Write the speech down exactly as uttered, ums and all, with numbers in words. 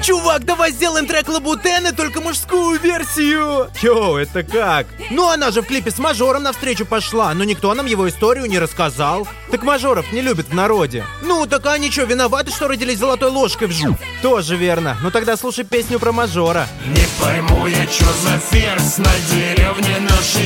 Чувак, давай сделаем трек Лабутены, только мужскую версию. Йоу, это как? Ну она же в клипе с Мажором навстречу пошла, но никто нам его историю не рассказал. Так Мажоров не любят в народе. Ну так они что, виноваты, что родились золотой ложкой в жу? Тоже верно. Ну тогда слушай песню про Мажора. Не пойму я, чё за ферзь на деревне нашей